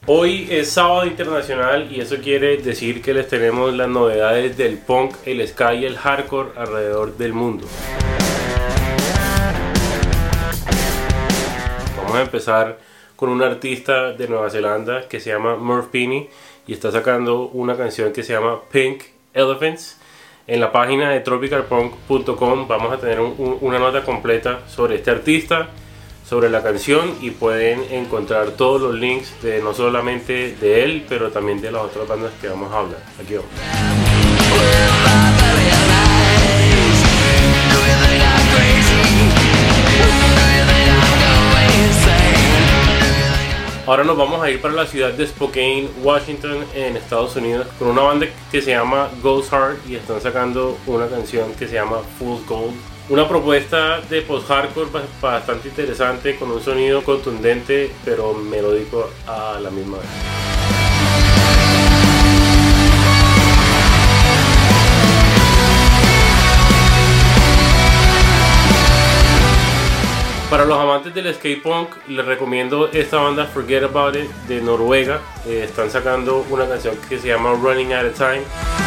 Hoy es sábado internacional y eso quiere decir que les tenemos las novedades del punk, el ska y el hardcore alrededor del mundo. Vamos a empezar con un artista de Nueva Zelanda que se llama Murph Pini y está sacando una canción que se llama Pink Elephants. En la página de tropicalpunk.com vamos a tener una nota completa sobre este artista, sobre la canción, y pueden encontrar todos los links de no solamente de él, pero también de las otras bandas que vamos a hablar. Aquí vamos. Ahora nos vamos a ir para la ciudad de Spokane, Washington, en Estados Unidos, con una banda que se llama Goes Hard y están sacando una canción que se llama Fool's Gold. Una propuesta de post-hardcore bastante interesante, con un sonido contundente pero melódico a la misma vez. Para los amantes del skate punk les recomiendo esta banda Forget About It de Noruega. Están sacando una canción que se llama Running Out of Time.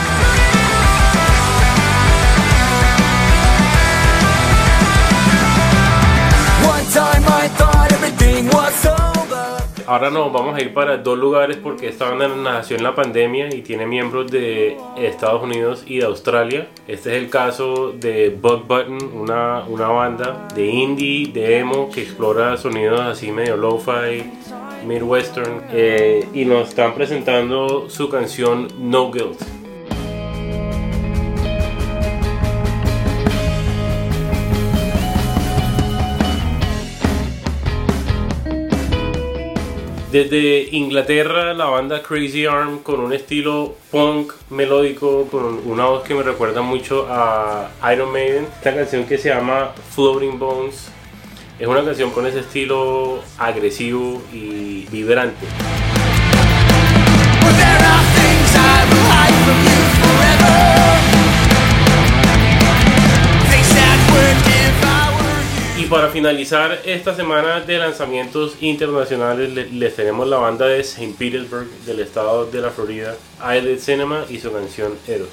Ahora nos vamos a ir para dos lugares porque esta banda nació en la pandemia y tiene miembros de Estados Unidos y de Australia. Este es el caso de Bug Button, una banda de indie, de emo, que explora sonidos así medio lo-fi, midwestern, y nos están presentando su canción No Guilt. Desde Inglaterra, la banda Crazy Arm, con un estilo punk melódico, con una voz que me recuerda mucho a Iron Maiden. Esta canción que se llama Floating Bones es una canción con ese estilo agresivo y vibrante. Y para finalizar esta semana de lanzamientos internacionales les tenemos la banda de St. Petersburg del estado de la Florida, Eyelid Cinema, y su canción Eros.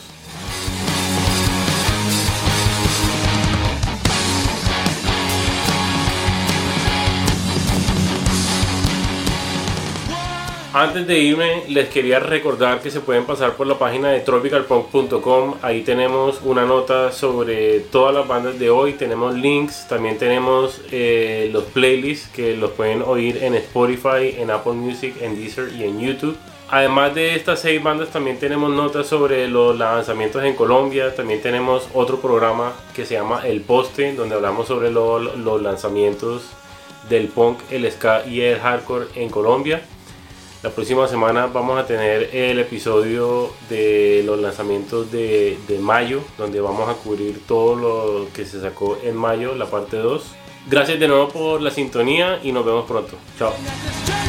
Antes de irme, les quería recordar que se pueden pasar por la página de tropicalpunk.com. Ahí tenemos una nota sobre todas las bandas de hoy, tenemos links, también tenemos los playlists que los pueden oír en Spotify, en Apple Music, en Deezer y en YouTube. Además de estas 6 bandas, también tenemos notas sobre los lanzamientos en Colombia. También tenemos otro programa que se llama El Poste, donde hablamos sobre los lanzamientos del punk, el ska y el hardcore en Colombia. La próxima semana vamos a tener el episodio de los lanzamientos de mayo, donde vamos a cubrir todo lo que se sacó en mayo, la parte 2. Gracias de nuevo por la sintonía y nos vemos pronto. Chao.